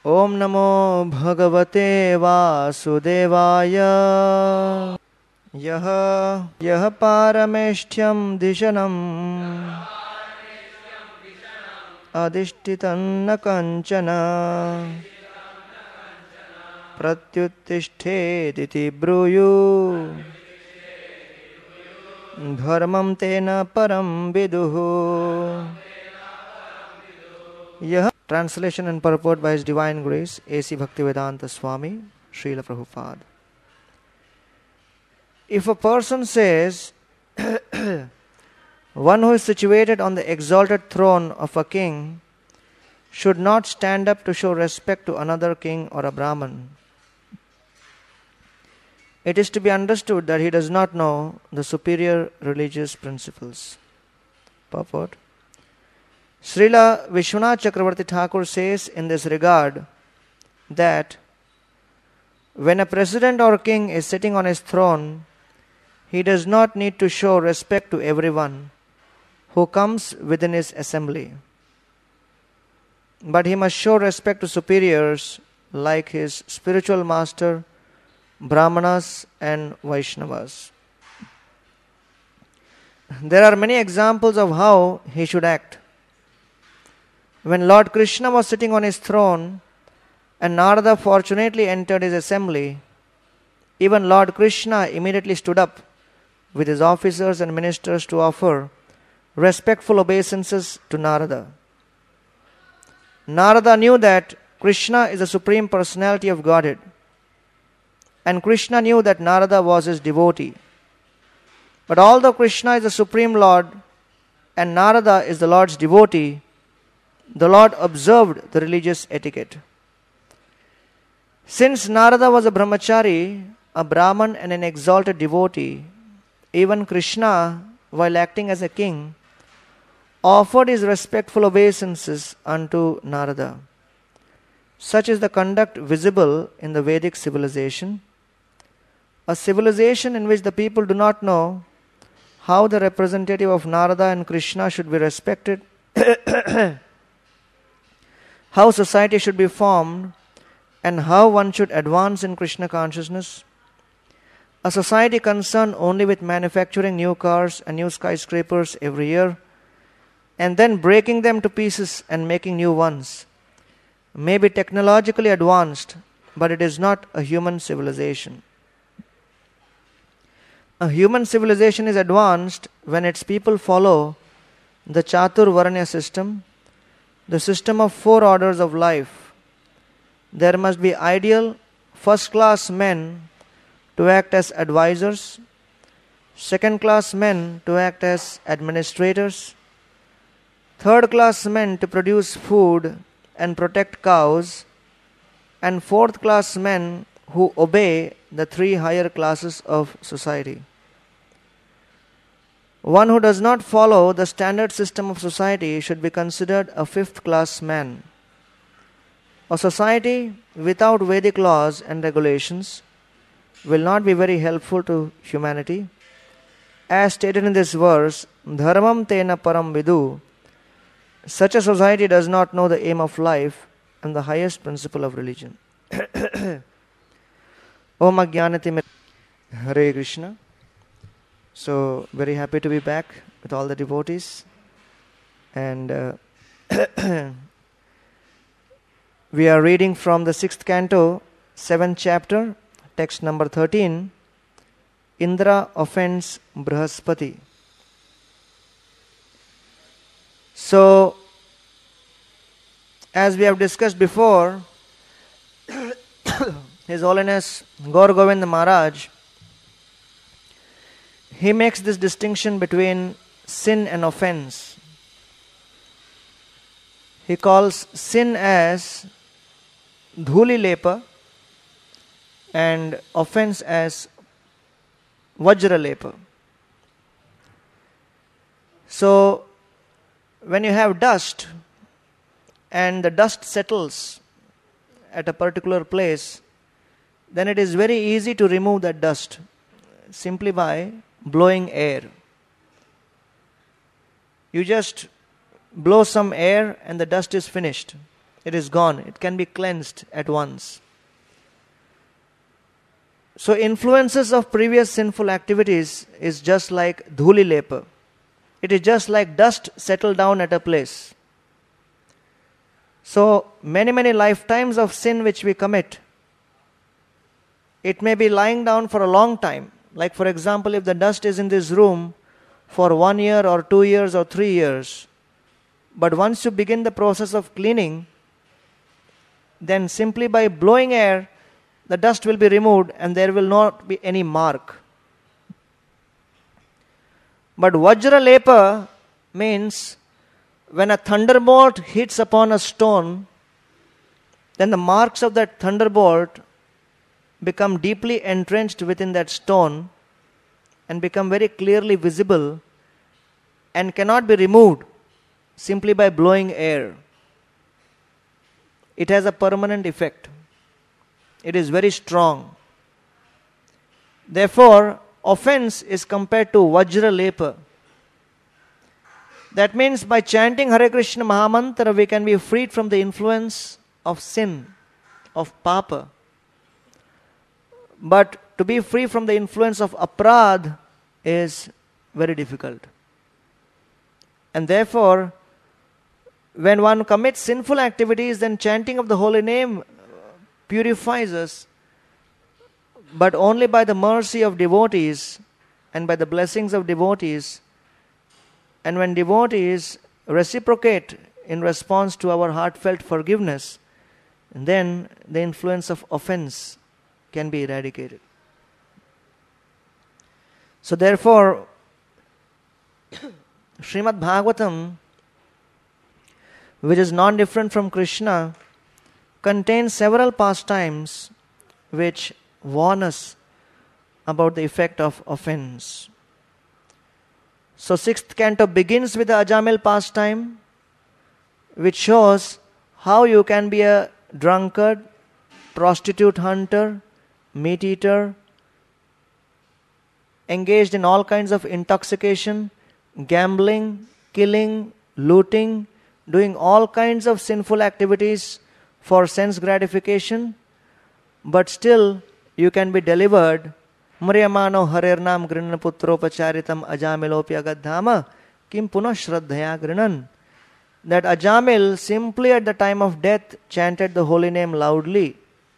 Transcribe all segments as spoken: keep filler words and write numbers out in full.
Om Namo Bhagavate Vasudevaya. Yaha Yaha Parameshtyam Dishanam Adishtitanna Kanchana Pratyuttishthediti Bruyu Dharmam Tena Param Viduhu. Yaha. Translation and purport by His Divine Grace A C Bhaktivedanta Swami Srila Prabhupada. If a person says, one who is situated on the exalted throne of a king should not stand up to show respect to another king or a Brahman, it is to be understood that he does not know the superior religious principles. Purport. Srila Vishwanath Chakravarti Thakur says in this regard that when a president or king is sitting on his throne, he does not need to show respect to everyone who comes within his assembly, but he must show respect to superiors like his spiritual master, Brahmanas and Vaishnavas. There are many examples of how he should act. When Lord Krishna was sitting on his throne and Narada fortunately entered his assembly, even Lord Krishna immediately stood up with his officers and ministers to offer respectful obeisances to Narada. Narada knew that Krishna is the Supreme Personality of Godhead, and Krishna knew that Narada was his devotee. But although Krishna is the Supreme Lord and Narada is the Lord's devotee, the Lord observed the religious etiquette. Since Narada was a brahmachari, a Brahman and an exalted devotee, even Krishna, while acting as a king, offered his respectful obeisances unto Narada. Such is the conduct visible in the Vedic civilization, a civilization in which the people do not know how the representative of Narada and Krishna should be respected, how society should be formed, and how one should advance in Krishna consciousness. A society concerned only with manufacturing new cars and new skyscrapers every year, and then breaking them to pieces and making new ones, may be technologically advanced, but it is not a human civilization. A human civilization is advanced when its people follow the Chatur Varanya system, the system of four orders of life. There must be ideal, first-class men to act as advisors, second-class men to act as administrators, third-class men to produce food and protect cows, and fourth-class men who obey the three higher classes of society. One who does not follow the standard system of society should be considered a fifth-class man. A society without Vedic laws and regulations will not be very helpful to humanity. As stated in this verse, Dharmam Tena Param Vidu, such a society does not know the aim of life and the highest principle of religion. Om Ajnanatim Hare Krishna. So, very happy to be back with all the devotees. And uh, we are reading from the sixth canto, seventh chapter, text number thirteen. Indra offends Brahaspati. So, as we have discussed before, His Holiness Gaur Govind Maharaj, he makes this distinction between sin and offense. He calls sin as dhuli lepa and offense as vajra lepa. So, when you have dust and the dust settles at a particular place, then it is very easy to remove that dust simply by blowing air. You just blow some air and the dust is finished. It is gone. It can be cleansed at once. So influences of previous sinful activities is just like dhuli lepa. It is just like dust settled down at a place. So many, many lifetimes of sin which we commit, it may be lying down for a long time. Like for example, if the dust is in this room for one year or two years or three years, but once you begin the process of cleaning, then simply by blowing air, the dust will be removed and there will not be any mark. But Vajra Lepa means when a thunderbolt hits upon a stone, then the marks of that thunderbolt become deeply entrenched within that stone and become very clearly visible and cannot be removed simply by blowing air. It has a permanent effect. It is very strong. Therefore, offense is compared to Vajra Lepa. That means by chanting Hare Krishna Mahamantra, we can be freed from the influence of sin, of papa. But to be free from the influence of aprad is very difficult. And therefore, when one commits sinful activities, then chanting of the holy name purifies us, but only by the mercy of devotees and by the blessings of devotees. And when devotees reciprocate in response to our heartfelt forgiveness, then the influence of offense can be eradicated. So therefore, Srimad Bhagavatam, which is non-different from Krishna, contains several pastimes which warn us about the effect of offense. So sixth canto begins with the Ajamil pastime, which shows how you can be a drunkard, prostitute hunter, meat eater, engaged in all kinds of intoxication, gambling, killing, looting, doing all kinds of sinful activities for sense gratification, but still you can be delivered. Muryamano harirnam grinana putropacharitam ajamilopi agadhama kim punah shraddhaya grinan. That Ajamil simply at the time of death chanted the holy name loudly.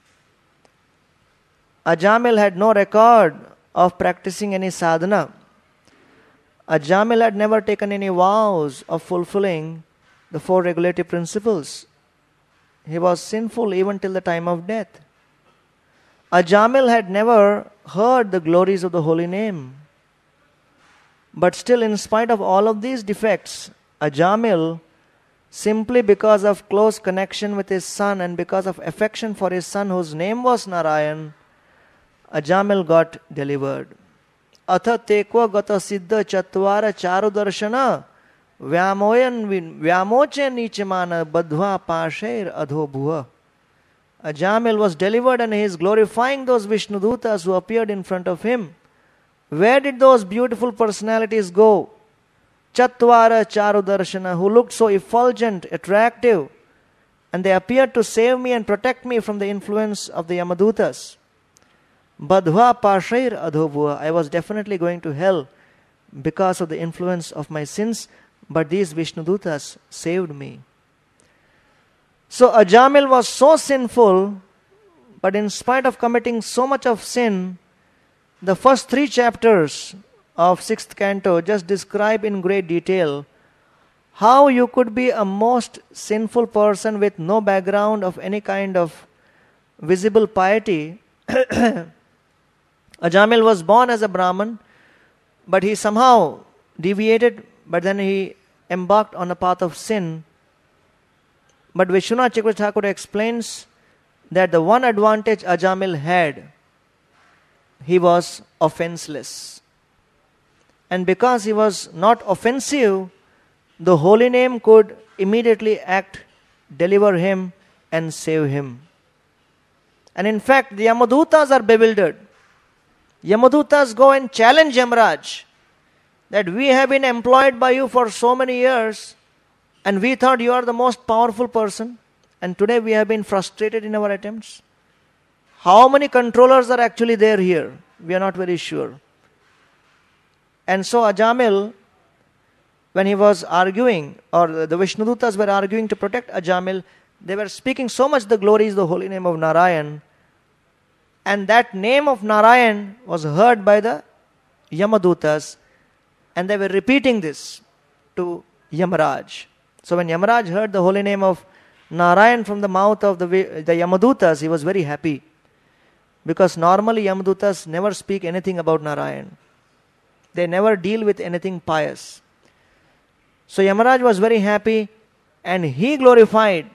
Ajamil had no record of practicing any sadhana. Ajamil had never taken any vows of fulfilling the four regulative principles. He was sinful even till the time of death. Ajamil had never heard the glories of the holy name. But still, in spite of all of these defects, Ajamil, simply because of close connection with his son and because of affection for his son whose name was Narayan, Ajamil got delivered. Atha tekva gata siddha chatvara charu darshana vyamoyan vyamoche nichemana badhva pashair adho bhuva. Ajamil was delivered and he is glorifying those Vishnudutas who appeared in front of him. Where did those beautiful personalities go? Chatvara charu darshana, who looked so effulgent, attractive, and they appeared to save me and protect me from the influence of the Yamadutas. Badhva pashair adhobhuva. I was definitely going to hell because of the influence of my sins, but these Vishnudutas saved me. So Ajamil was so sinful, but in spite of committing so much of sin, the first three chapters of sixth canto just describe in great detail how you could be a most sinful person with no background of any kind of visible piety. Ajamil was born as a Brahman, but he somehow deviated, but then he embarked on a path of sin. But Vishwanath Chakravarti Thakur explains that the one advantage Ajamil had, he was offenseless. And because he was not offensive, the holy name could immediately act, deliver him and save him. And in fact, the Yamadutas are bewildered. Yamadutas go and challenge Yamaraj that we have been employed by you for so many years and we thought you are the most powerful person and today we have been frustrated in our attempts. How many controllers are actually there here? We are not very sure. And so Ajamil, when he was arguing, or the Vishnudutas were arguing to protect Ajamil, they were speaking so much the glory is the holy name of Narayan. And that name of Narayan was heard by the Yamadutas, and they were repeating this to Yamaraj. So when Yamaraj heard the holy name of Narayan from the mouth of the, the Yamadutas, he was very happy. Because normally Yamadutas never speak anything about Narayan. They never deal with anything pious. So Yamaraj was very happy, and he glorified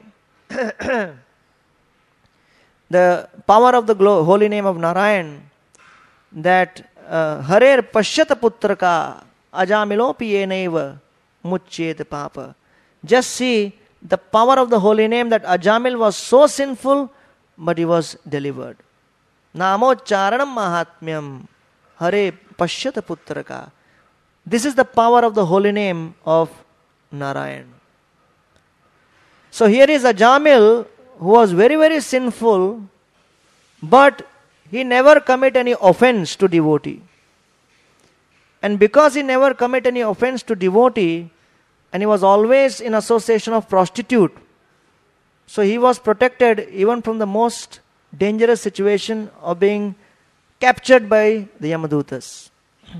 the power of the glo- holy name of Narayan, that uh, Harer Pashyata Putraka Ajamilopi Yeneva Muchyet Papa. Just see the power of the holy name, that Ajamil was so sinful, but he was delivered. Namo Charanam Mahatmyam Hare Pashyata Putraka. This is the power of the holy name of Narayan. So here is Ajamil, who was very, very sinful, but he never commit any offense to devotee. And because he never commit any offense to devotee, and he was always in association of prostitute, so he was protected even from the most dangerous situation of being captured by the Yamadutas.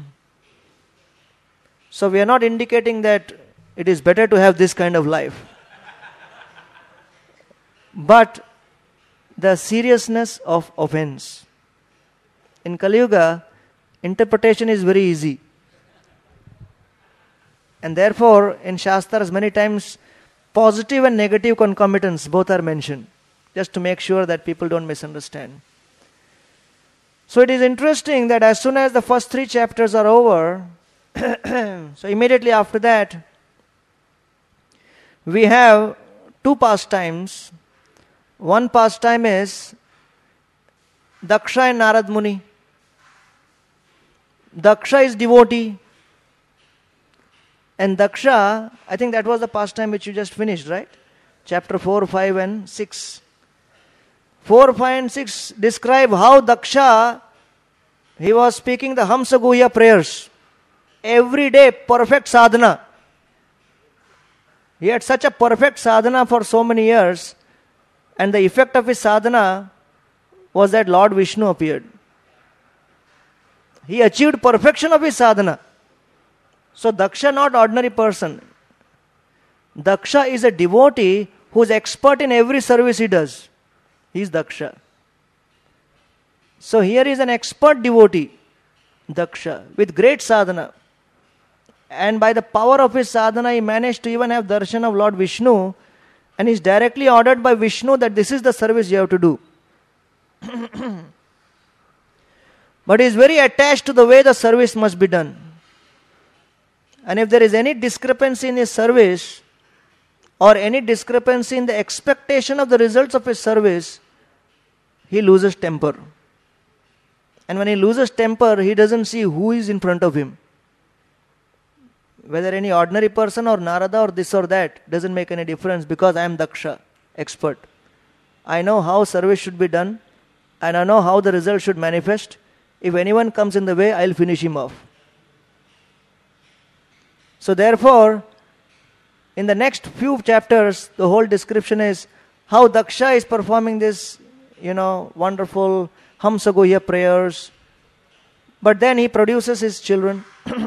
So we are not indicating that it is better to have this kind of life. But the seriousness of offense. In Kali Yuga, interpretation is very easy. And therefore, in Shastras, many times, positive and negative concomitants both are mentioned, just to make sure that people don't misunderstand. So it is interesting that as soon as the first three chapters are over, so immediately after that, we have two pastimes. One pastime is Daksha and Narad Muni. Daksha is devotee. And Daksha, I think that was the pastime which you just finished, right? Chapter four, five and six. four, five and six describe how Daksha, he was speaking the Hamsaguhya prayers. Every day, perfect sadhana. He had such a perfect sadhana for so many years, and the effect of his sadhana was that Lord Vishnu appeared. He achieved perfection of his sadhana. So Daksha, not ordinary person. Daksha is a devotee who is expert in every service he does. He is Daksha. So here is an expert devotee, Daksha, with great sadhana. And by the power of his sadhana, he managed to even have darshan of Lord Vishnu, and he is directly ordered by Vishnu that this is the service you have to do. But he is very attached to the way the service must be done. And if there is any discrepancy in his service, or any discrepancy in the expectation of the results of his service, he loses temper. And when he loses temper, he doesn't see who is in front of him. Whether any ordinary person or Narada or this or that, doesn't make any difference, because I am Daksha, expert. I know how service should be done, and I know how the result should manifest. If anyone comes in the way, I'll finish him off. So therefore, in the next few chapters, the whole description is how Daksha is performing this, you know, wonderful Hamsaguhya prayers. But then he produces his children.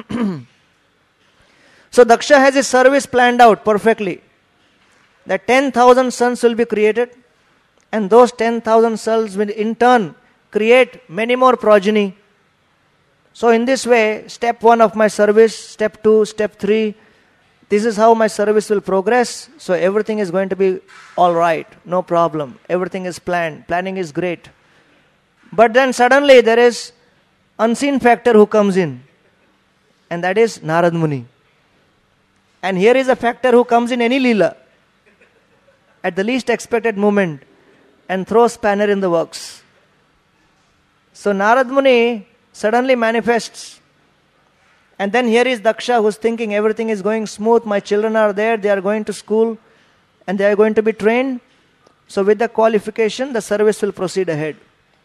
So Daksha has his service planned out perfectly. That ten thousand sons will be created, and those ten thousand sons will in turn create many more progeny. So in this way, step one of my service, step two, step three, this is how my service will progress. So everything is going to be all right, no problem. Everything is planned. Planning is great. But then suddenly there is unseen factor who comes in, and that is Narad Muni. And here is a factor who comes in any lila at the least expected moment and throws spanner in the works. So Narad Muni suddenly manifests. And then here is Daksha who's thinking everything is going smooth, my children are there, they are going to school and they are going to be trained. So with the qualification, the service will proceed ahead.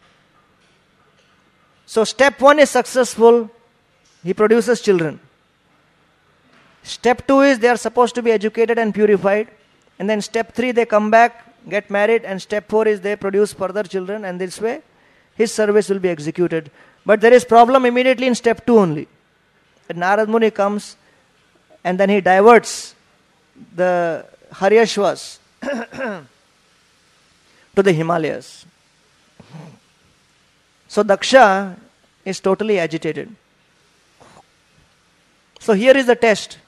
So step one is successful. He produces children. Step two is they are supposed to be educated and purified. And then step three, they come back, get married. And step four is they produce further children. And this way, his service will be executed. But there is problem immediately in step two only. That Narad Muni comes and then he diverts the Haryashvas to the Himalayas. So Daksha is totally agitated. So here is the test.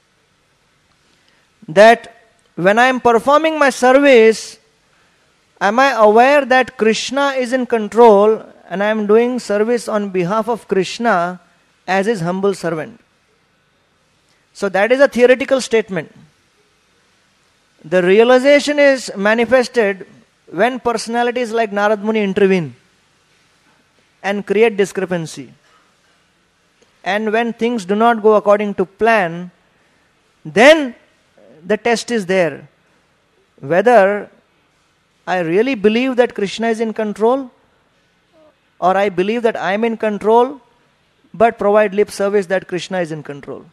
That when I am performing my service, am I aware that Krishna is in control and I am doing service on behalf of Krishna as his humble servant? So that is a theoretical statement. The realization is manifested when personalities like Narad Muni intervene and create discrepancy. And when things do not go according to plan, then the test is there. Whether I really believe that Krishna is in control, or I believe that I am in control, but provide lip service that Krishna is in control.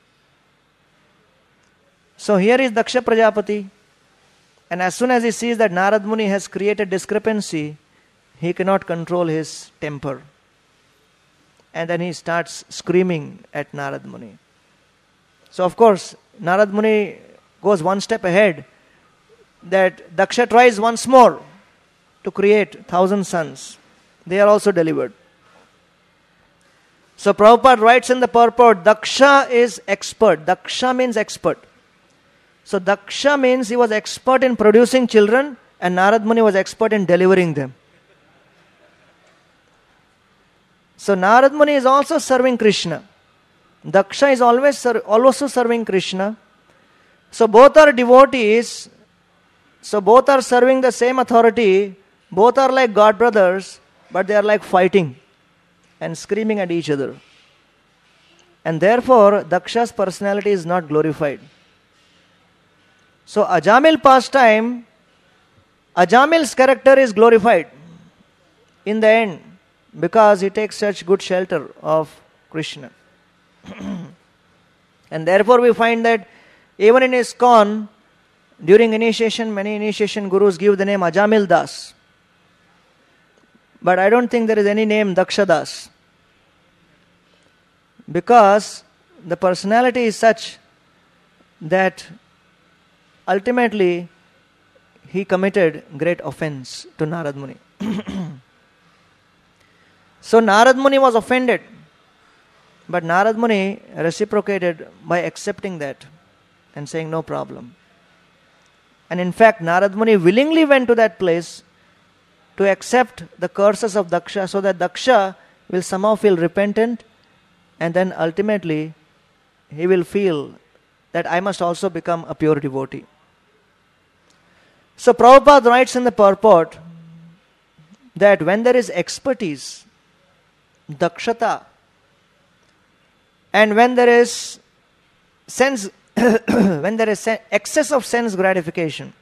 So here is Daksha Prajapati. And as soon as he sees that Narad Muni has created discrepancy, he cannot control his temper. And then he starts screaming at Narad Muni. So of course, Narad Muni goes one step ahead. That Daksha tries once more to create thousand sons. They are also delivered. So Prabhupada writes in the purport, Daksha is expert. Daksha means expert. So Daksha means he was expert in producing children and Narad Muni was expert in delivering them. So Narad Muni is also serving Krishna. Daksha is always ser- also serving Krishna. So both are devotees. So both are serving the same authority. Both are like God brothers, but they are like fighting and screaming at each other. And therefore, Daksha's personality is not glorified. So Ajamil pastime, Ajamil's character is glorified in the end because he takes such good shelter of Krishna. And therefore we find that even in ISKCON, during initiation, many initiation gurus give the name Ajamil Das. But I don't think there is any name Daksha Das. Because the personality is such that ultimately he committed great offense to Narad Muni. So Narad Muni was offended. But Narad Muni reciprocated by accepting that and saying no problem. And in fact, Narad Muni willingly went to that place to accept the curses of Daksha so that Daksha will somehow feel repentant and then ultimately he will feel that I must also become a pure devotee. So Prabhupada writes in the purport that when there is expertise, dakshata, and when there is sense, when there is excess of sense gratification,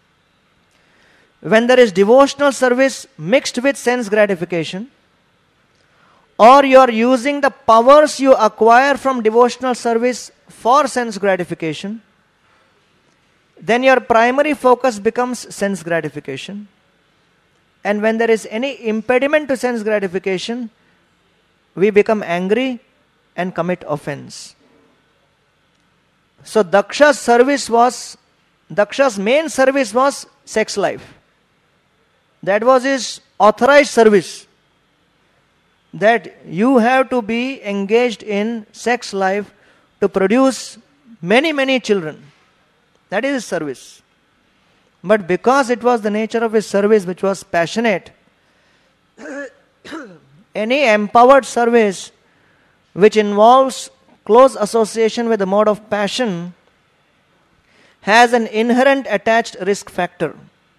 when there is devotional service mixed with sense gratification, or you are using the powers you acquire from devotional service for sense gratification, then your primary focus becomes sense gratification. And when there is any impediment to sense gratification, we become angry and commit offense. So Daksha's service was, Daksha's main service was sex life. That was his authorized service. That you have to be engaged in sex life to produce many, many children. That is his service. But because it was the nature of his service which was passionate, any empowered service which involves close association with the mode of passion has an inherent attached risk factor.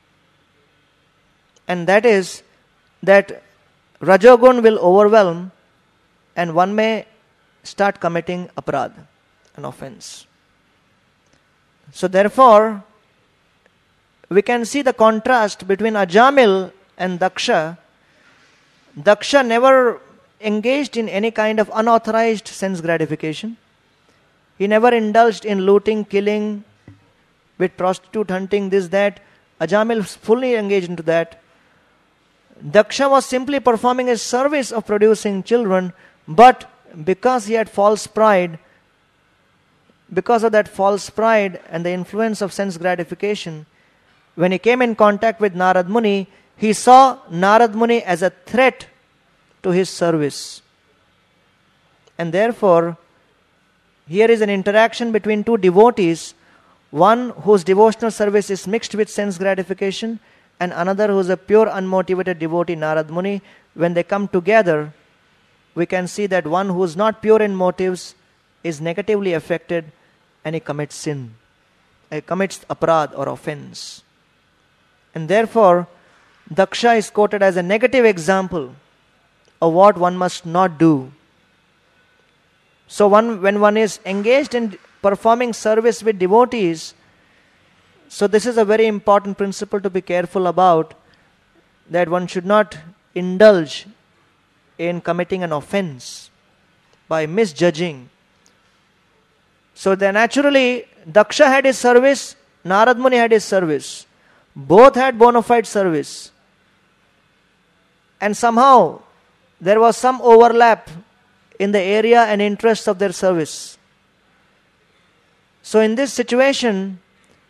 And that is that Rajogun will overwhelm and one may start committing aparad, an offense. So therefore, we can see the contrast between Ajamil and Daksha. Daksha never engaged in any kind of unauthorized sense gratification. He never indulged in looting, killing, with prostitute hunting, this, that. Ajamil fully engaged into that. Daksha was simply performing his service of producing children, but because he had false pride, because of that false pride and the influence of sense gratification, when he came in contact with Narad Muni, he saw Narad Muni as a threat to his service. And therefore, here is an interaction between two devotees, one whose devotional service is mixed with sense gratification, and another who is a pure unmotivated devotee, Narad Muni. When they come together, we can see that one who is not pure in motives is negatively affected and he commits sin. He commits aparad or offense. And therefore, Daksha is quoted as a negative example of what one must not do. So one, when one is engaged in performing service with devotees, so this is a very important principle to be careful about, that one should not indulge in committing an offense by misjudging. So then naturally, Daksha had his service, Narad Muni had his service. Both had bona fide service. And somehow, there was some overlap in the area and interests of their service. So in this situation,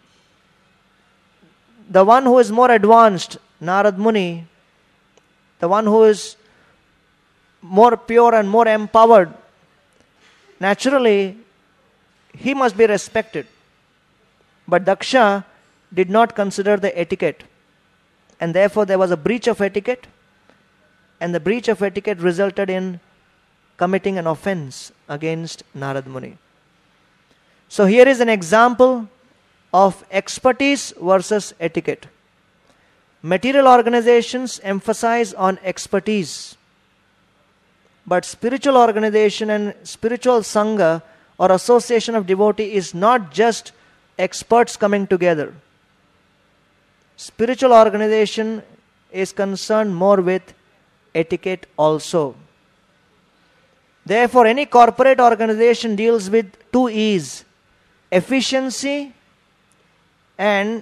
the one who is more advanced, Narad Muni, the one who is more pure and more empowered, naturally, he must be respected. But Daksha did not consider the etiquette. And therefore there was a breach of etiquette. And the breach of etiquette resulted in committing an offense against Narad Muni. So here is an example of expertise versus etiquette. Material organizations emphasize on expertise. But spiritual organization and spiritual sangha or association of devotee is not just experts coming together. Spiritual organization is concerned more with etiquette also. Therefore, any corporate organization deals with two E's: efficiency and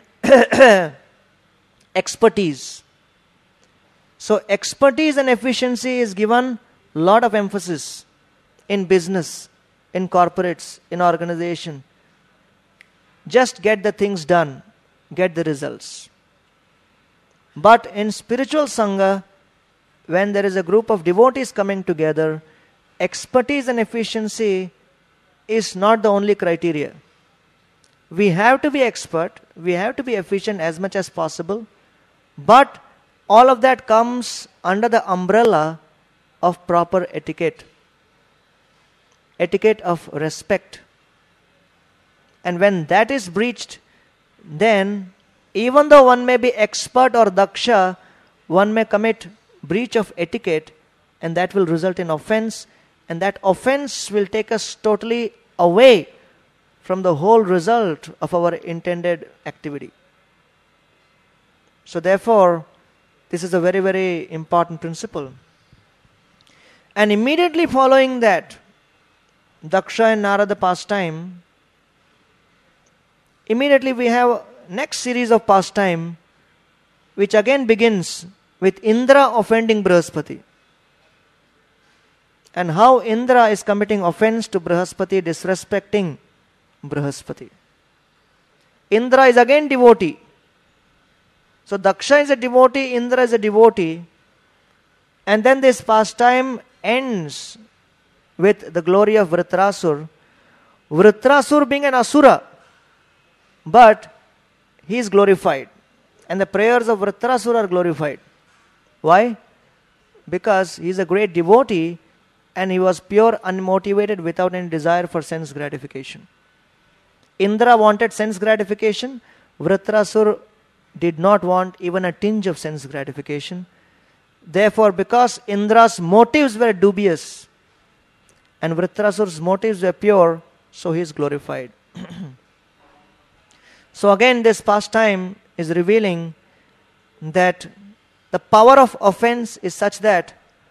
expertise. So, expertise and efficiency is given a lot of emphasis in business, in corporates, in organization. Just get the things done, get the results. But in spiritual sangha, when there is a group of devotees coming together, expertise and efficiency is not the only criteria. We have to be expert, we have to be efficient as much as possible, but all of that comes under the umbrella of proper etiquette. Etiquette of respect. And when that is breached, then even though one may be expert or daksha, one may commit breach of etiquette, and that will result in offense, and that offense will take us totally away from the whole result of our intended activity. So therefore, this is a very, very important principle. And immediately following that, Daksha and Narada pastime, immediately we have next series of pastime, which again begins with Indra offending Brihaspati. And how Indra is committing offense to Brihaspati, disrespecting Brihaspati. Indra is again devotee. So Daksha is a devotee, Indra is a devotee. And then this pastime ends with the glory of Vritrasur. Vritrasur being an asura, but he is glorified. And the prayers of Vritrasur are glorified. Why? Because he is a great devotee and he was pure, unmotivated, without any desire for sense gratification. Indra wanted sense gratification. Vritrasur did not want even a tinge of sense gratification. Therefore, because Indra's motives were dubious and Vritrasur's motives were pure, so he is glorified. So again, this pastime is revealing that the power of offense is such that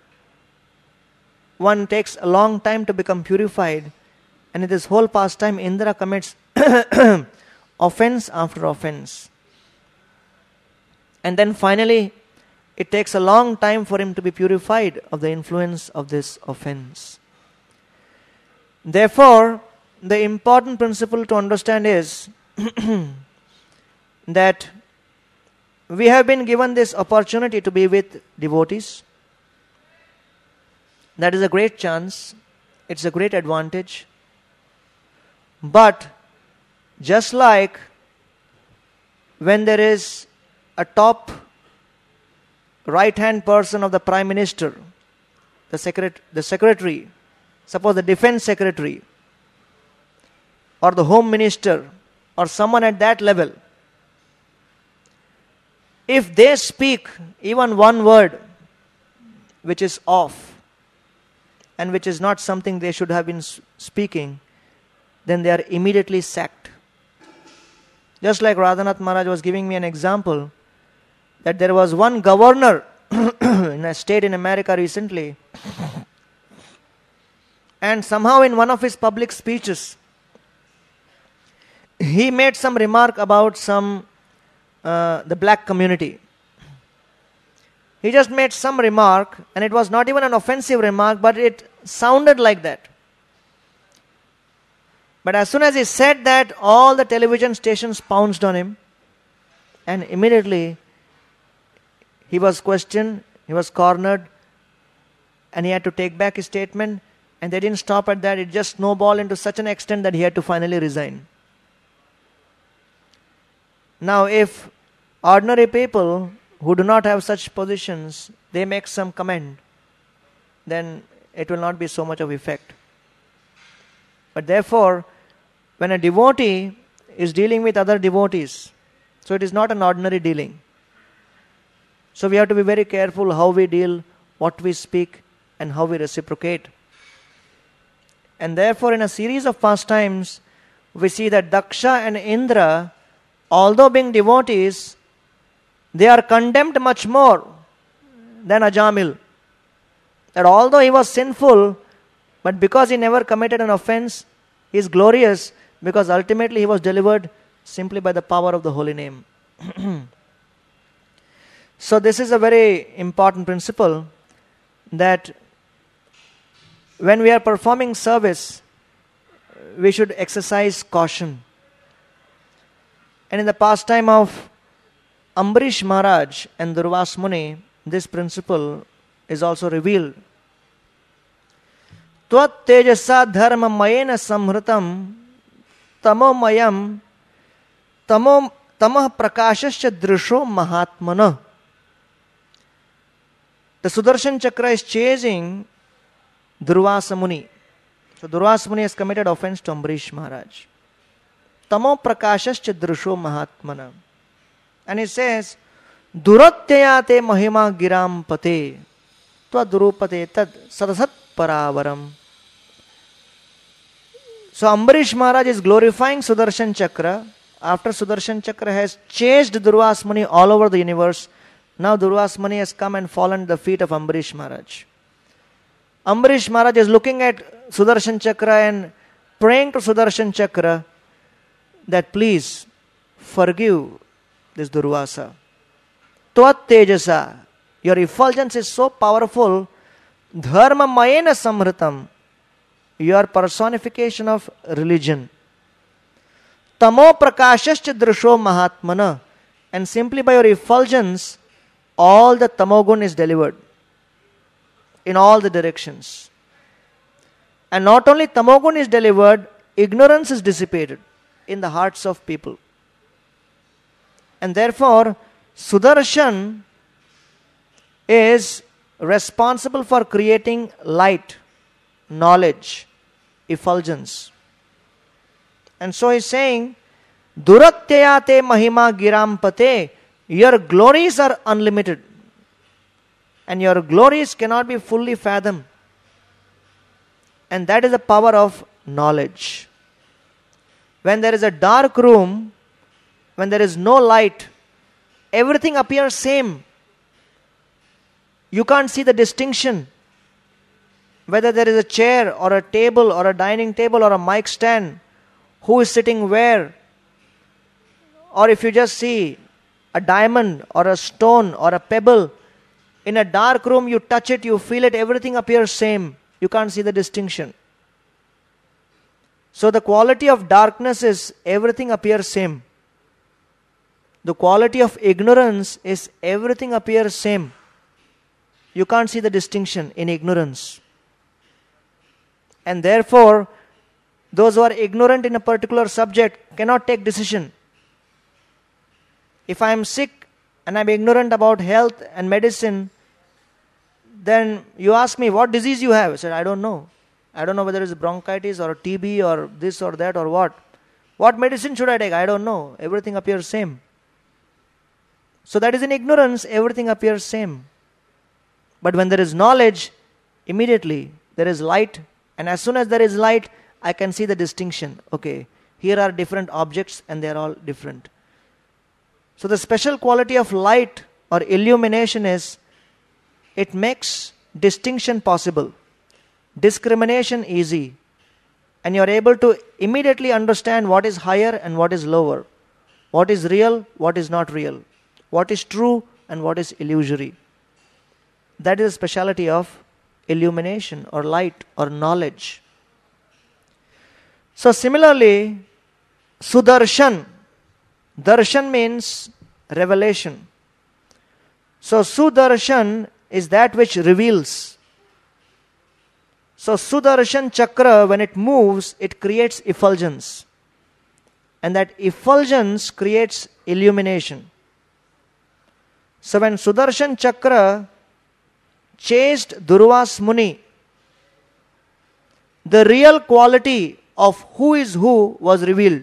one takes a long time to become purified, and in this whole pastime Indra commits offense after offense. And then finally it takes a long time for him to be purified of the influence of this offense. Therefore, the important principle to understand is that we have been given this opportunity to be with devotees. That is a great chance. It's a great advantage. But just like when there is a top right-hand person of the Prime Minister, the, secret, the Secretary, suppose the Defense Secretary, or the Home Minister, or someone at that level, if they speak even one word which is off and which is not something they should have been speaking, then they are immediately sacked. Just like Radhanath Maharaj was giving me an example, that there was one governor in a state in America recently, and somehow in one of his public speeches, he made some remark about some uh, the black community. He just made some remark, and it was not even an offensive remark, but it sounded like that. But as soon as he said that, all the television stations pounced on him, and immediately he was questioned, he was cornered, and he had to take back his statement, and they didn't stop at that. It just snowballed into such an extent that he had to finally resign. Now, if ordinary people who do not have such positions, they make some comment, then it will not be so much of effect. But therefore, when a devotee is dealing with other devotees, so it is not an ordinary dealing. So we have to be very careful how we deal, what we speak, and how we reciprocate. And therefore, in a series of pastimes, we see that Daksha and Indra, although being devotees, they are condemned much more than Ajamil. That although he was sinful, but because he never committed an offense, he is glorious, because ultimately he was delivered simply by the power of the holy name. So this is a very important principle, that when we are performing service, we should exercise caution. And in the pastime of Ambarish Maharaj and Durvas Muni, this principle is also revealed. Tvat tejasa dharma mayena samhritam tamo mayam tamo tamah prakashasya drisho mahatmana. The Sudarshan Chakra is chasing Durvasa Muni. So Durvasa Muni has committed offense to Ambarish Maharaj. Tamo prakashasya drisho mahatmana. And he says, Duratyayate mahima giram pate tva durupate tad sadasat paravaram. So Ambarish Maharaj is glorifying Sudarshan Chakra. After Sudarshan Chakra has chased Durvas Muni all over the universe, now Durvas Muni has come and fallen at the feet of Ambarish Maharaj. Ambarish Maharaj is looking at Sudarshan Chakra and praying to Sudarshan Chakra that please forgive this Durvasa. Tvat tejasa, your effulgence is so powerful, dharma mayena samhritam, your personification of religion. Tamo prakashascha drisho mahatmana, and simply by your effulgence, all the tamogun is delivered in all the directions. And not only tamogun is delivered, ignorance is dissipated in the hearts of people. And therefore, Sudarshan is responsible for creating light, knowledge, effulgence. And so he's saying, Duratyayate mahima giram pate, your glories are unlimited. And your glories cannot be fully fathomed. And that is the power of knowledge. When there is a dark room, when there is no light, everything appears same. You can't see the distinction. Whether there is a chair or a table or a dining table or a mic stand, who is sitting where, or if you just see a diamond or a stone or a pebble, in a dark room you touch it, you feel it, everything appears same. You can't see the distinction. So the quality of darkness is everything appears same. The quality of ignorance is everything appears same. You can't see the distinction in ignorance. And therefore, those who are ignorant in a particular subject cannot take decision. If I am sick and I am ignorant about health and medicine, then you ask me, what disease you have? I said, I don't know. I don't know whether it's bronchitis or T B or this or that or what. What medicine should I take? I don't know. Everything appears same. So that is in ignorance, everything appears same. But when there is knowledge, immediately there is light. And as soon as there is light, I can see the distinction. Okay, here are different objects and they are all different. So the special quality of light or illumination is, it makes distinction possible, discrimination easy, and you are able to immediately understand what is higher and what is lower, what is real, what is not real, what is true and what is illusory. That is the speciality of illumination or light or knowledge. So similarly, Sudarshan. Darshan means revelation. So Sudarshan is that which reveals. So Sudarshan Chakra, when it moves, it creates effulgence. And that effulgence creates illumination. So when Sudarshan Chakra chased Durvas Muni, the real quality of who is who was revealed.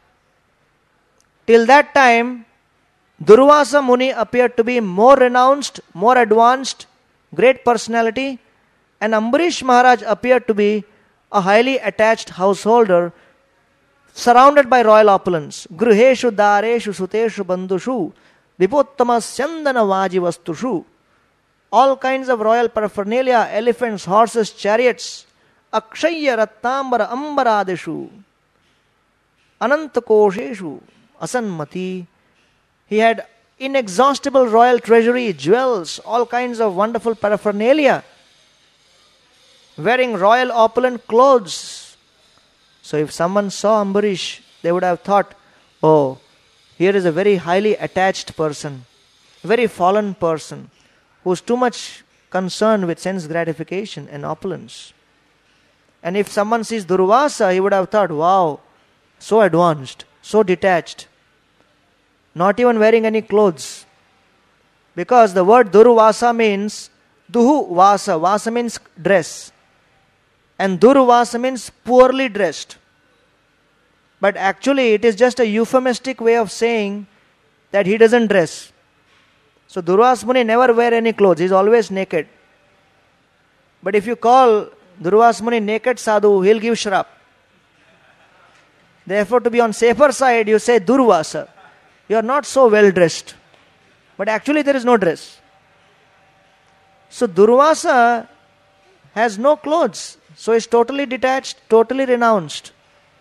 Till that time, Durvasa Muni appeared to be more renounced, more advanced, great personality, and Ambarish Maharaj appeared to be a highly attached householder surrounded by royal opulence. Gruheshu dareshu suteshu bandushu vipottama syandana vajivastushu. All kinds of royal paraphernalia, elephants, horses, chariots, akshaya ratnambara ambaradeshu, anantakosheshu, asanmati. He had inexhaustible royal treasury, jewels, all kinds of wonderful paraphernalia, wearing royal opulent clothes. So if someone saw Ambarish, they would have thought, oh, here is a very highly attached person, very fallen person, who is too much concerned with sense gratification and opulence. And if someone sees Durvasa, he would have thought, wow, so advanced, so detached, not even wearing any clothes. Because the word Durvasa means, Duhu Vasa, Vasa means dress. And Durvasa means poorly dressed. But actually it is just a euphemistic way of saying that he doesn't dress. So Durvas Muni never wear any clothes, he is always naked. But if you call Durvas Muni naked sadhu, he'll give shrap. Therefore, to be on safer side, you say Durvasa. You are not so well dressed. But actually there is no dress. So Durvasa has no clothes. So is totally detached, totally renounced.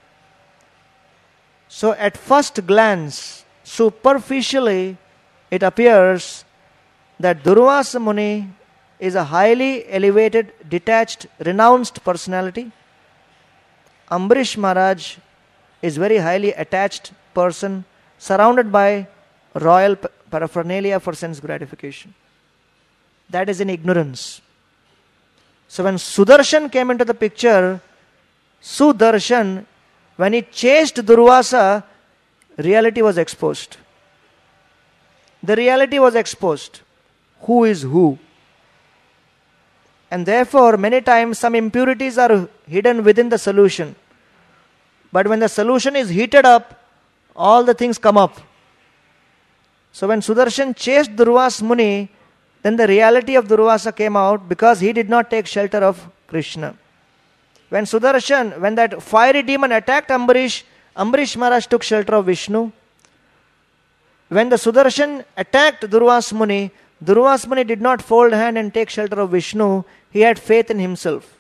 So at first glance, superficially, it appears that Durvasa Muni is a highly elevated, detached, renounced personality. Ambarish Maharaj is very highly attached person, surrounded by royal paraphernalia for sense gratification. That is in ignorance. So when Sudarshan came into the picture, Sudarshan, when he chased Durvasa, reality was exposed. The reality was exposed. Who is who? And therefore, many times some impurities are hidden within the solution. But when the solution is heated up, all the things come up. So when Sudarshan chased Durvas Muni, then the reality of Durvasa came out because he did not take shelter of Krishna. When Sudarshan, when that fiery demon attacked Ambarish, Ambarish Maharaj took shelter of Vishnu. when the Sudarshan attacked Durvas Muni, Durvas Muni did not fold hand and take shelter of Vishnu. He had faith in himself.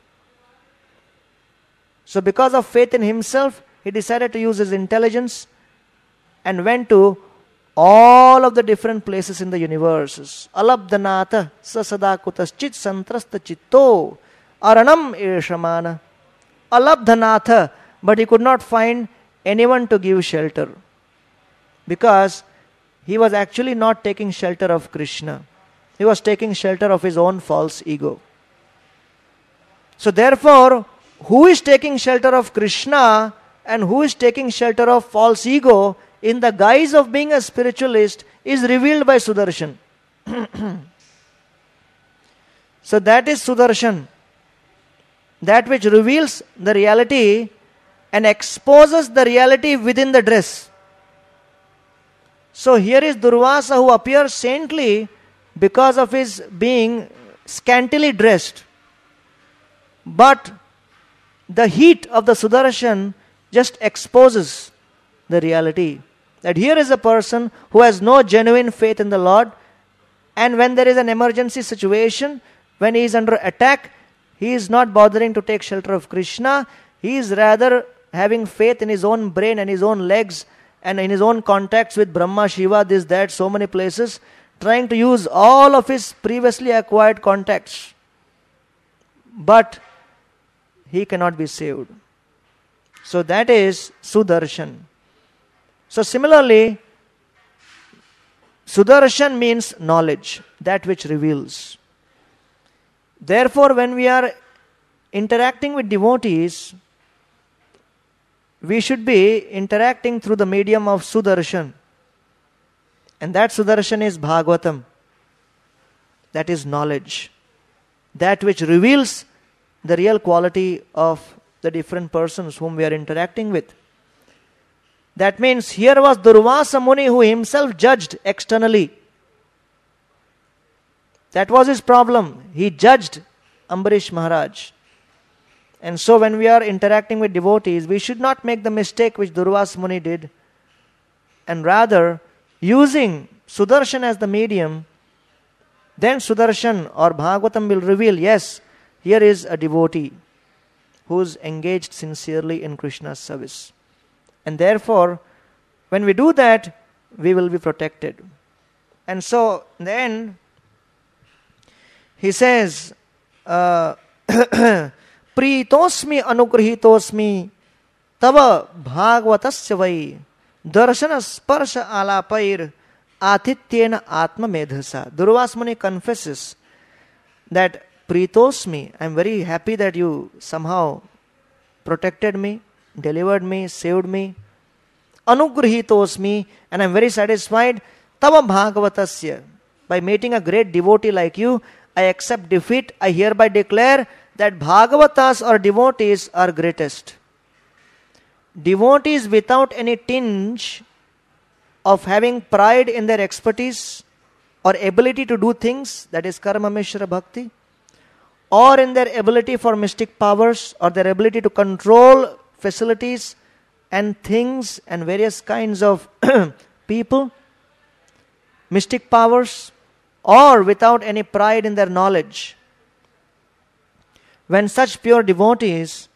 So because of faith in himself, he decided to use his intelligence and went to all of the different places in the universe. Alabdhanatha sasadakutas santrasta chitto aranam eshamana. Alabdhanatha, but he could not find anyone to give shelter. Because he was actually not taking shelter of Krishna. He was taking shelter of his own false ego. So therefore, who is taking shelter of Krishna and who is taking shelter of false ego in the guise of being a spiritualist is revealed by Sudarshan. So that is Sudarshan. That which reveals the reality and exposes the reality within the dress. So here is Durvasa who appears saintly because of his being scantily dressed. But the heat of the Sudarshan just exposes the reality. That here is a person who has no genuine faith in the Lord, and when there is an emergency situation, when he is under attack, he is not bothering to take shelter of Krishna. He is rather having faith in his own brain and his own legs and in his own contacts with Brahma, Shiva, this, that, so many places, trying to use all of his previously acquired contacts. But he cannot be saved. So that is Sudarshan. So similarly, Sudarshan means knowledge, that which reveals. Therefore, when we are interacting with devotees, we should be interacting through the medium of Sudarshan. And that Sudarshan is Bhagavatam. That is knowledge. That which reveals the real quality of the different persons whom we are interacting with. That means here was Durvasa Muni who himself judged externally. That was his problem. He judged Ambarish Maharaj. And so when we are interacting with devotees, we should not make the mistake which Durvasa Muni did, and rather using Sudarshan as the medium, then Sudarshan or Bhagavatam will reveal, yes, here is a devotee who is engaged sincerely in Krishna's service. And therefore, when we do that, we will be protected. And so, then, he says, uh, Pritosmi anugrahitosmi tava bhagavatasya vai darshana sparsha alapair atityena atma medhasa. Durvasa Muni confesses that Pritosmi, I am very happy that you somehow protected me, delivered me, saved me. Anugrahitosmi, and I am very satisfied. Tava bhagavatasya, by meeting a great devotee like you, I accept defeat. I hereby declare that Bhagavatas or devotees are greatest. Devotees without any tinge of having pride in their expertise or ability to do things, that is Karma Mishra Bhakti, or in their ability for mystic powers or their ability to control facilities and things and various kinds of people, mystic powers, or without any pride in their knowledge. When such pure devotees,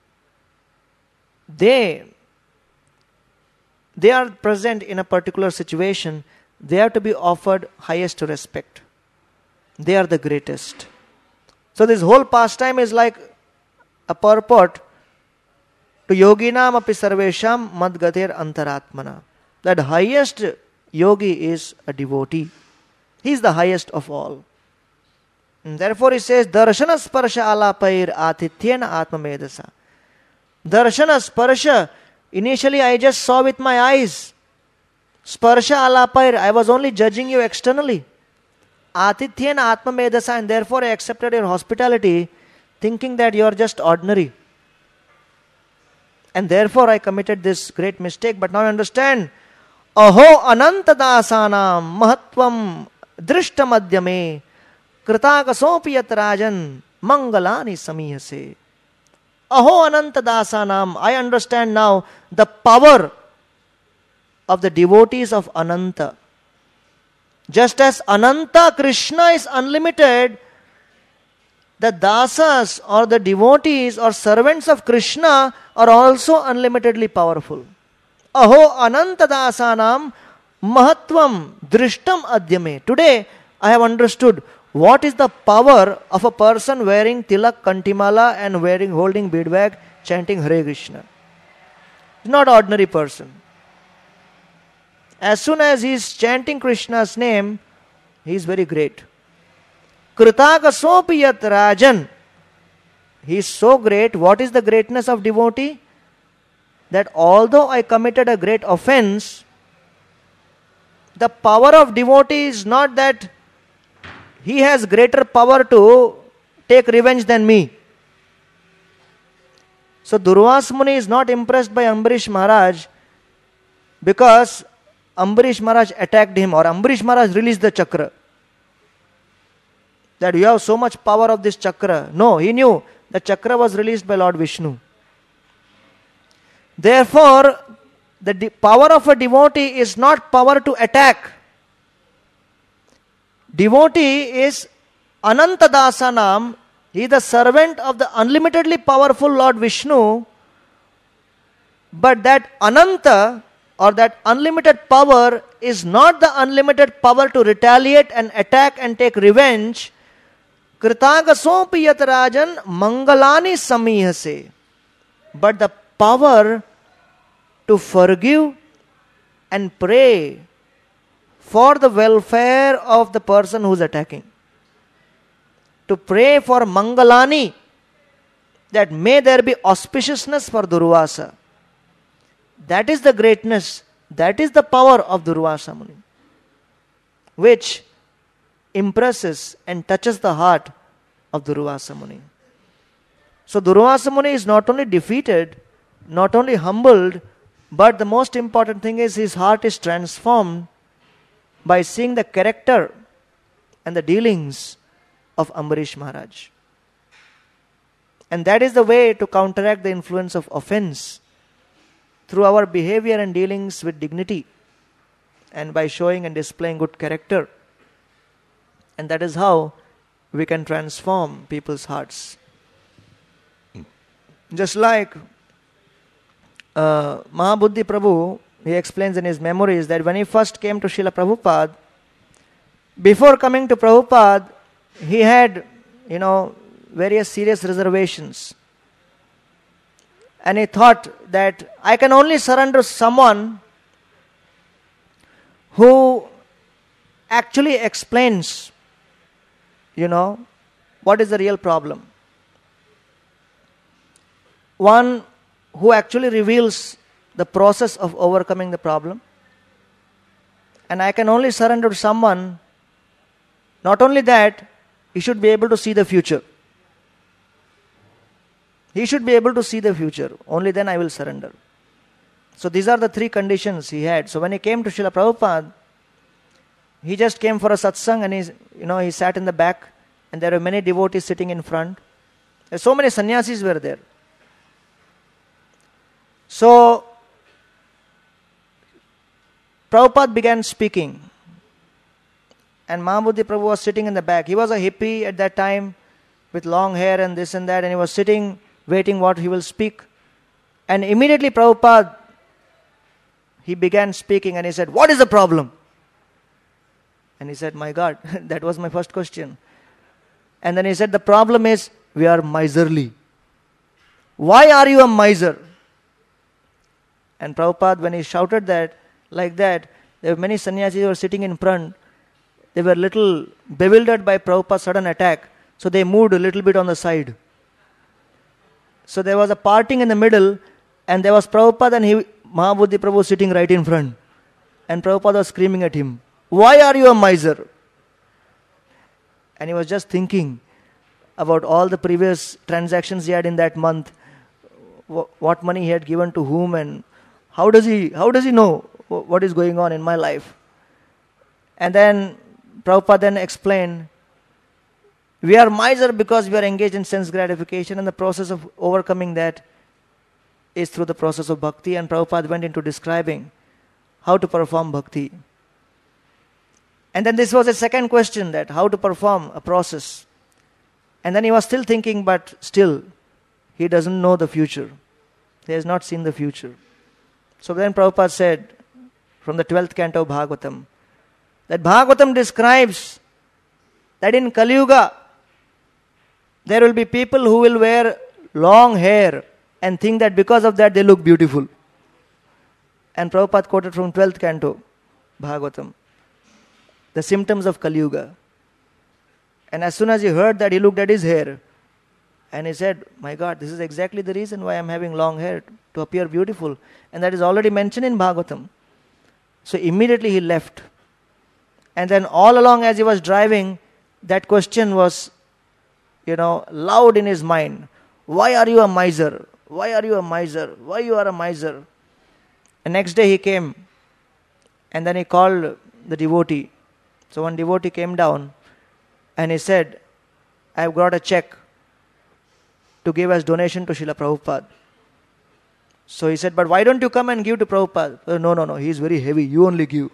they, they are present in a particular situation, they have to be offered highest respect. They are the greatest. So this whole pastime is like a purport to yoginam api sarvesham madgater antaratmana. That highest yogi is a devotee. He is the highest of all. And therefore he says, Darshana sparsha alapair atityena atma medasa. Darshana sparsha, initially I just saw with my eyes. Sparsha alapair, I was only judging you externally. Atityena atma medasa, and therefore I accepted your hospitality, thinking that you are just ordinary. And therefore I committed this great mistake. But now I understand. Aho anantadasanam mahatvam drishtamadhyame kritakasopi yat rajan mangalani samihase. Aho anantadasanam, I understand now the power of the devotees of Ananta. Just as Ananta Krishna is unlimited, the dasas or the devotees or servants of Krishna are also unlimitedly powerful. Aho ananta dasanam mahatvam drishtam adyame. Today I have understood what is the power of a person wearing tilak, kantimala and wearing holding beadbag, chanting Hare Krishna. He's not an ordinary person. As soon as he is chanting Krishna's name, he is very great. Kritakasopi yat rajan. He is so great. What is the greatness of devotee? That although I committed a great offense, the power of devotee is not that he has greater power to take revenge than me. So Durvasa Muni is not impressed by Ambarish Maharaj because Ambarish Maharaj attacked him or Ambarish Maharaj released the chakra. That you have so much power of this chakra. No, he knew the chakra was released by Lord Vishnu. Therefore, the de- power of a devotee is not power to attack. Devotee is Anantadasanam. He is the servant of the unlimitedly powerful Lord Vishnu. But that Ananta or that unlimited power is not the unlimited power to retaliate and attack and take revenge. Kritagasopi yat rajan mangalani samihase. But the power to forgive and pray for the welfare of the person who is attacking. To pray for mangalani, that may there be auspiciousness for Durvasa. That is the greatness, that is the power of Durvasa Muni, which impresses and touches the heart of Durvasa Muni. So Durvasa Muni is not only defeated, not only humbled, but the most important thing is his heart is transformed by seeing the character and the dealings of Ambarish Maharaj. And that is the way to counteract the influence of offense, through our behavior and dealings with dignity and by showing and displaying good character. And that is how we can transform people's hearts. Just like uh, Mahabuddhi Prabhu, he explains in his memories that when he first came to Srila Prabhupada, before coming to Prabhupada, he had, you know, various serious reservations. And he thought that I can only surrender someone who actually explains, you know, what is the real problem. One who actually reveals the process of overcoming the problem. And I can only surrender to someone, not only that, he should be able to see the future. He should be able to see the future. Only then I will surrender. So these are the three conditions he had. So when he came to Srila Prabhupada, he just came for a satsang and he, you know, he sat in the back and there were many devotees sitting in front. There's so many sannyasis were there. So Prabhupada began speaking and Mahabuddhi Prabhu was sitting in the back. He was a hippie at that time with long hair and this and that, and he was sitting waiting what he will speak. And immediately Prabhupada, he began speaking and he said, what is the problem? And he said, my God, that was my first question. And then he said, the problem is we are miserly. Why are you a miser? And Prabhupada, when he shouted that, like that, there were many sannyasis who were sitting in front. They were little bewildered by Prabhupada's sudden attack. So they moved a little bit on the side. So there was a parting in the middle, and there was Prabhupada and he, Mahabuddhi Prabhu sitting right in front. And Prabhupada was screaming at him, why are you a miser? And he was just thinking about all the previous transactions he had in that month, what money he had given to whom, and how does he, how does he know what is going on in my life? And then Prabhupada then explained, we are miser because we are engaged in sense gratification, and the process of overcoming that is through the process of bhakti. And Prabhupada went into describing how to perform bhakti. And then this was a second question, that how to perform a process. And then he was still thinking, but still, he doesn't know the future. He has not seen the future. So then Prabhupada said, from the twelfth canto of Bhagavatam, that Bhagavatam describes that in Kali Yuga, there will be people who will wear long hair and think that because of that they look beautiful. And Prabhupada quoted from twelfth canto, Bhagavatam, the symptoms of Kali Yuga. And as soon as he heard that, he looked at his hair and he said, my God, this is exactly the reason why I am having long hair, to appear beautiful. And that is already mentioned in Bhagavatam. So immediately he left. And then all along as he was driving, that question was, you know, loud in his mind. Why are you a miser? Why are you a miser? Why you are a miser? And next day he came and then he called the devotee. So one devotee came down and he said, I have got a check to give as donation to Srila Prabhupada. So he said, but why don't you come and give to Prabhupada? Oh, no, no, no, he is very heavy, you only give.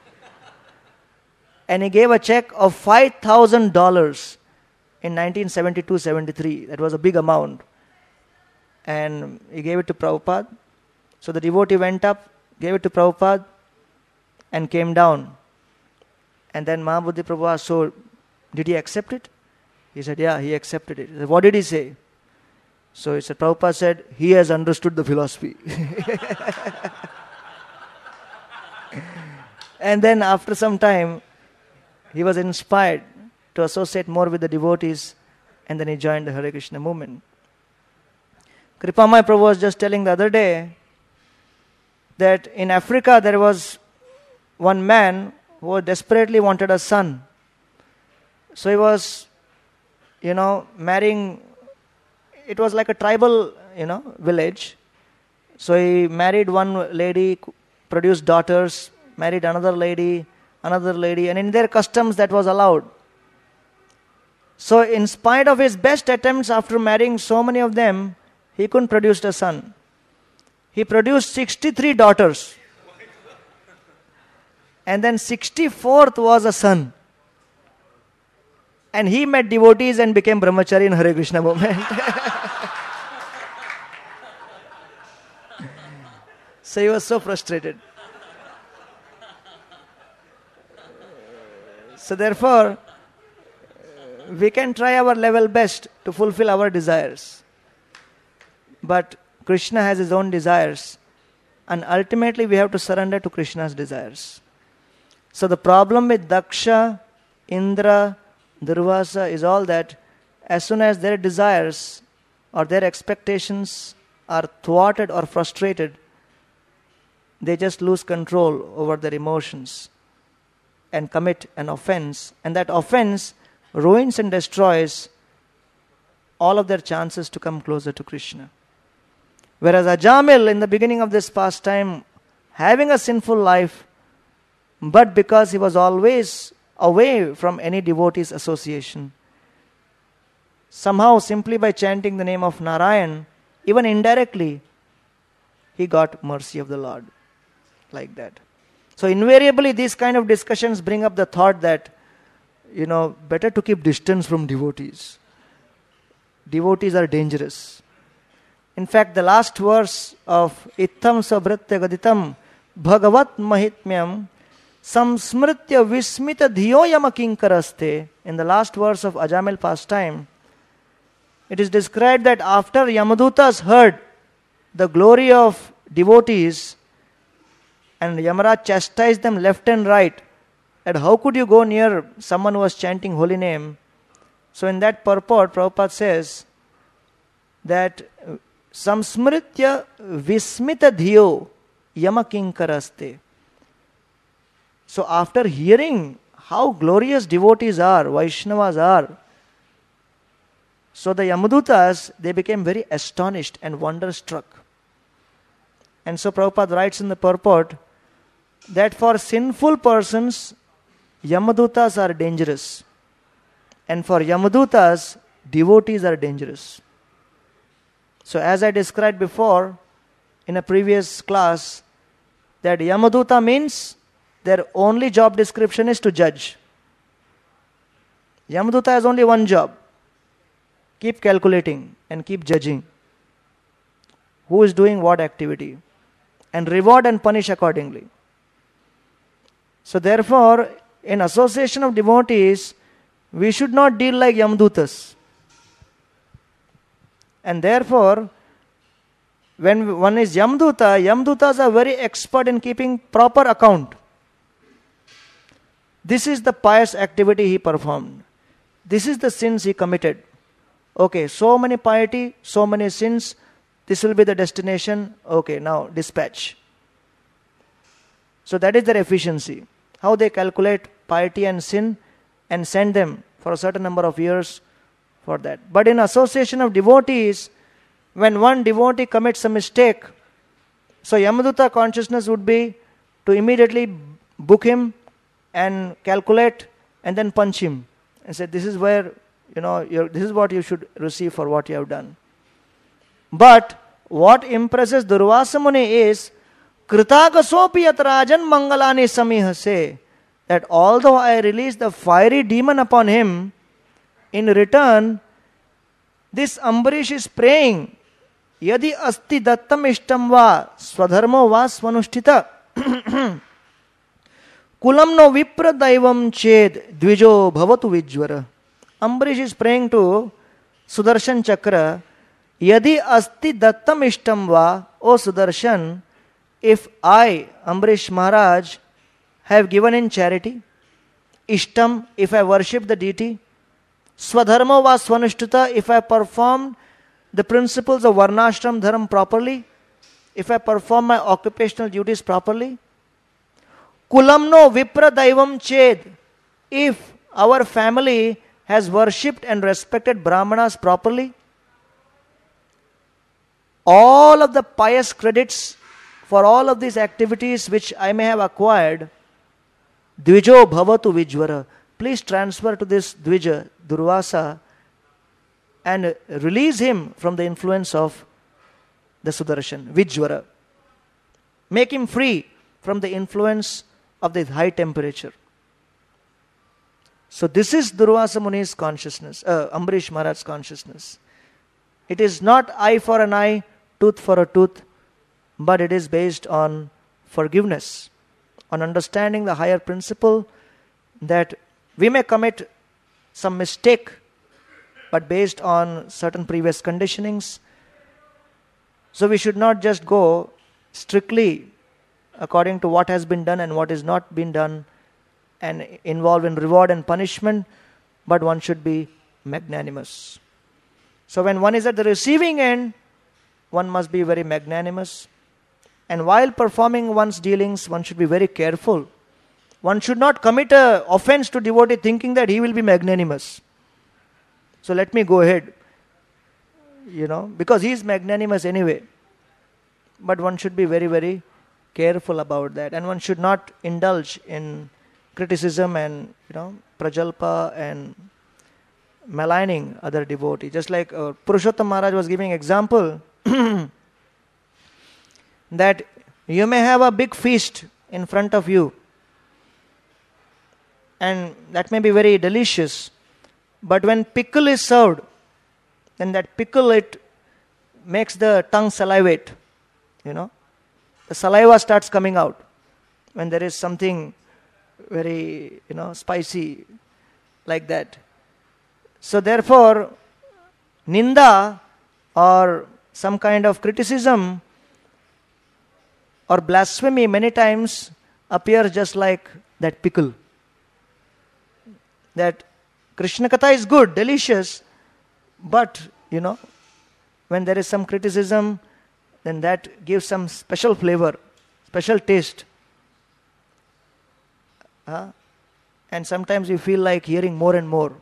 And he gave a check of five thousand dollars in nineteen seventy-two seventy-three. That was a big amount. And he gave it to Prabhupada. So the devotee went up, gave it to Prabhupada, and came down. And then Mahabuddhi Prabhu asked, so did he accept it? He said, yeah, he accepted it. He said, what did he say? So he said, Prabhupada said, he has understood the philosophy. And then after some time, he was inspired to associate more with the devotees, and then he joined the Hare Krishna movement. Kripamai Prabhu was just telling the other day that in Africa there was one man who desperately wanted a son. So he was, you know, marrying, it was like a tribal, you know, village. So he married one lady, produced daughters, married another lady, another lady, and in their customs that was allowed. So in spite of his best attempts after marrying so many of them, he couldn't produce a son. He produced sixty-three daughters. And then sixty-fourth was a son. And he met devotees and became brahmachari in Hare Krishna movement. So he was so frustrated. So therefore, we can try our level best to fulfill our desires. But Krishna has his own desires. And ultimately we have to surrender to Krishna's desires. So the problem with Daksha, Indra, Durvasa is all that as soon as their desires or their expectations are thwarted or frustrated, they just lose control over their emotions and commit an offense. And that offense ruins and destroys all of their chances to come closer to Krishna. Whereas Ajamil, in the beginning of this pastime, having a sinful life, but because he was always away from any devotee's association, somehow simply by chanting the name of Narayan, even indirectly, he got mercy of the Lord. Like that. So invariably these kind of discussions bring up the thought that, you know, better to keep distance from devotees. Devotees are dangerous. In fact, the last verse of Ittam Sabhritya Gaditam Bhagavat Mahitmyam Samsmritya Vismita Dhiyo Yama Kinkaraste, in the last verse of Ajamil pastime, it is described that after Yamadutas heard the glory of devotees, and Yamaraj chastised them left and right, that how could you go near someone who was chanting holy name? So in that purport, Prabhupada says that Samsmritya Vismita Dhiyo Yama Kinkaraste. So after hearing how glorious devotees are, Vaishnavas are, so the Yamadutas, they became very astonished and wonderstruck. And so Prabhupada writes in the purport that for sinful persons, Yamadutas are dangerous. And for Yamadutas, devotees are dangerous. So as I described before, in a previous class, that Yamaduta means their only job description is to judge. Yamaduta has only one job. Keep calculating and keep judging. Who is doing what activity? And reward and punish accordingly. So therefore, in association of devotees, we should not deal like Yamadutas. And therefore, when one is Yamaduta, Yamadutas are very expert in keeping proper account. This is the pious activity he performed. This is the sins he committed. Okay, so many piety, so many sins, this will be the destination. Okay, now dispatch. So that is their efficiency. How they calculate piety and sin and send them for a certain number of years for that. But in association of devotees, when one devotee commits a mistake, so Yamaduta consciousness would be to immediately book him and calculate and then punch him and say, this is where, you know, you're, this is what you should receive for what you have done. But what impresses Durvasa Muni is, Kritagasopi yat rajan mangalani samihase, that although I release the fiery demon upon him, in return, this Ambarish is praying, Yadi asti dattam ishtam va swadharmo va swanushtita kulam no vipra daivam ched dvijo bhavatu vijvara. Ambarish is praying to Sudarshan Chakra, Yadi asti dattam ishtam va, O Sudarshan, if I, Ambarish Maharaj, have given in charity, ishtam, if I worship the deity, swadharma va swanushtita, if I perform the principles of varnashram dharma properly, if I perform my occupational duties properly, kulamno vipra daivam ched, if our family has worshipped and respected Brahmanas properly, all of the pious credits for all of these activities which I may have acquired, Dvijo bhavatu vijvara, please transfer to this Dvija, Durvasa, and release him from the influence of the Sudarshan, Vijvara. Make him free from the influence of the high temperature. So this is Durvasa Muni's consciousness, uh, Ambarish Maharaj's consciousness. It is not eye for an eye, tooth for a tooth, but it is based on forgiveness, on understanding the higher principle that we may commit some mistake, but based on certain previous conditionings. So we should not just go strictly according to what has been done and what is not been done and involved in reward and punishment, but one should be magnanimous. So when one is at the receiving end, one must be very magnanimous. And while performing one's dealings, one should be very careful. One should not commit an offense to devotee thinking that he will be magnanimous. So let me go ahead, you know, because he is magnanimous anyway. But one should be very, very careful about that. And one should not indulge in criticism and, you know, prajalpa and maligning other devotees. Just like uh, Purushottam Maharaj was giving example that you may have a big feast in front of you and that may be very delicious, but when pickle is served, then that pickle, it makes the tongue salivate, you know. The saliva starts coming out when there is something very, you know, spicy like that. So therefore, ninda or some kind of criticism or blasphemy many times appears just like that pickle. That Krishna Katha is good, delicious, but, you know, when there is some criticism, then that gives some special flavor, special taste. Uh, and sometimes we feel like hearing more and more.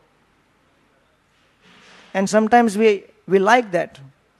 And sometimes we, we like that.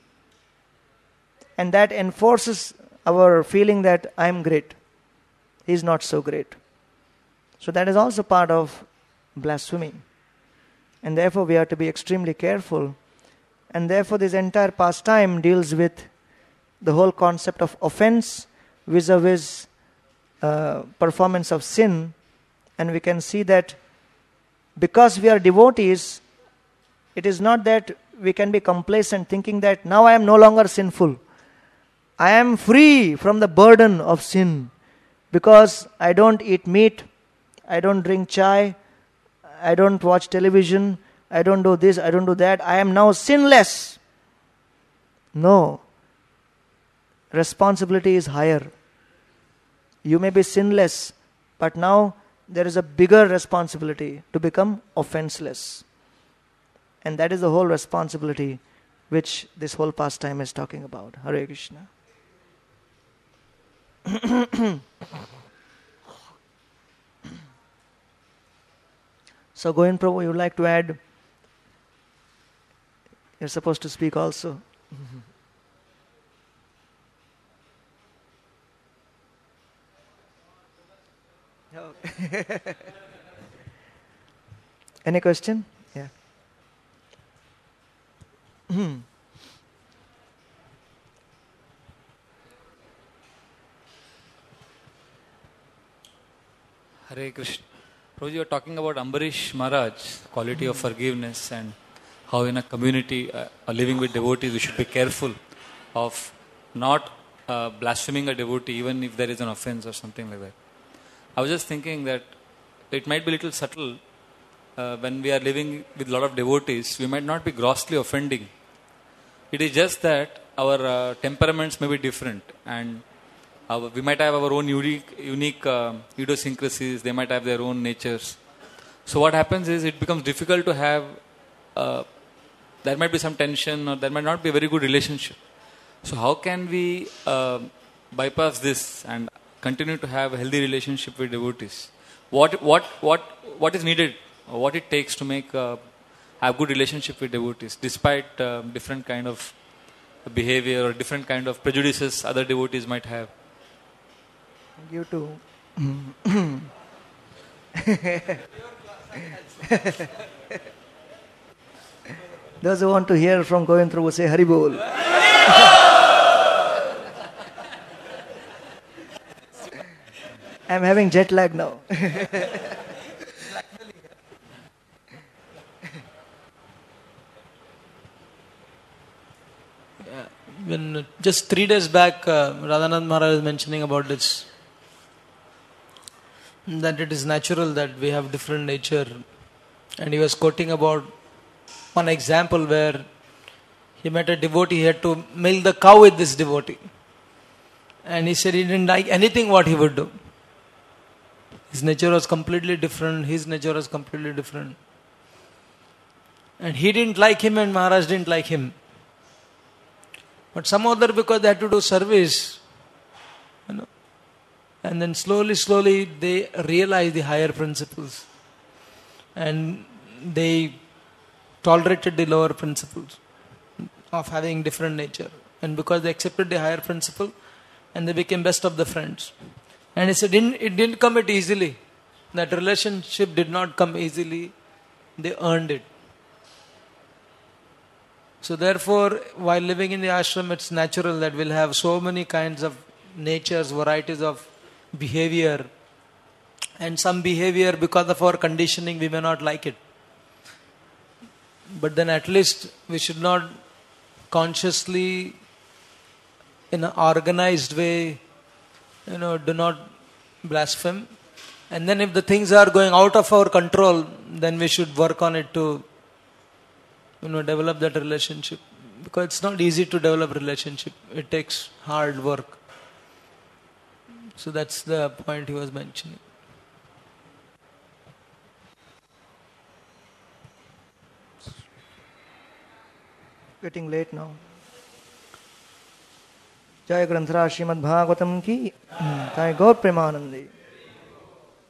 And that enforces our feeling that I am great. He is not so great. So that is also part of blasphemy. And therefore we have to be extremely careful. And therefore this entire pastime deals with the whole concept of offense vis-a-vis uh, performance of sin, and we can see that because we are devotees, it is not that we can be complacent thinking that now I am no longer sinful. I am free from the burden of sin because I don't eat meat, I don't drink chai, I don't watch television, I don't do this, I don't do that. I am now sinless. No. Responsibility is higher. You may be sinless, but now there is a bigger responsibility to become offenseless. And that is the whole responsibility which this whole pastime is talking about. Hare Krishna. So Govind Prabhu, you would like to add? You're supposed to speak also. Any question? Yeah. Hare Krishna. Prabhuji, you are talking about Ambarish Maharaj, quality of forgiveness, and how in a community uh, living with devotees we should be careful of not uh, blaspheming a devotee even if there is an offense or something like that. I was just thinking that it might be a little subtle uh, when we are living with a lot of devotees, we might not be grossly offending. It is just that our uh, temperaments may be different, and our, we might have our own unique, unique uh, idiosyncrasies, they might have their own natures. So what happens is it becomes difficult to have, uh, there might be some tension or there might not be a very good relationship. So how can we uh, bypass this and continue to have a healthy relationship with devotees? What what what what is needed, or what it takes to make uh, have good relationship with devotees, despite uh, different kind of behavior or different kind of prejudices other devotees might have? You too. Those who want to hear from Govind Prabhu say Hari Bol. I'm having jet lag now. When just three days back, uh, Radhanand Maharaj was mentioning about this, that it is natural that we have different nature, and he was quoting about one example where he met a devotee. He had to milk the cow with this devotee, and he said he didn't like anything what he would do. His nature was completely different, his nature was completely different, and he didn't like him and Maharaj didn't like him. But some other, because they had to do service, you know, and then slowly, slowly they realized the higher principles, and they tolerated the lower principles of having different nature. And because they accepted the higher principle, and they became best of the friends. And he said, it didn't come it easily. That relationship did not come easily. They earned it. So therefore, while living in the ashram, it's natural that we'll have so many kinds of natures, varieties of behavior. And some behavior, because of our conditioning, we may not like it. But then at least we should not consciously, in an organized way, you know, do not blaspheme. And then if the things are going out of our control, then we should work on it to, you know, develop that relationship. Because it's not easy to develop relationship. It takes hard work. So that's the point he was mentioning. Getting late now. Jai Granthara Srimad Bhagavatam ki Jai Gaur Premanandi.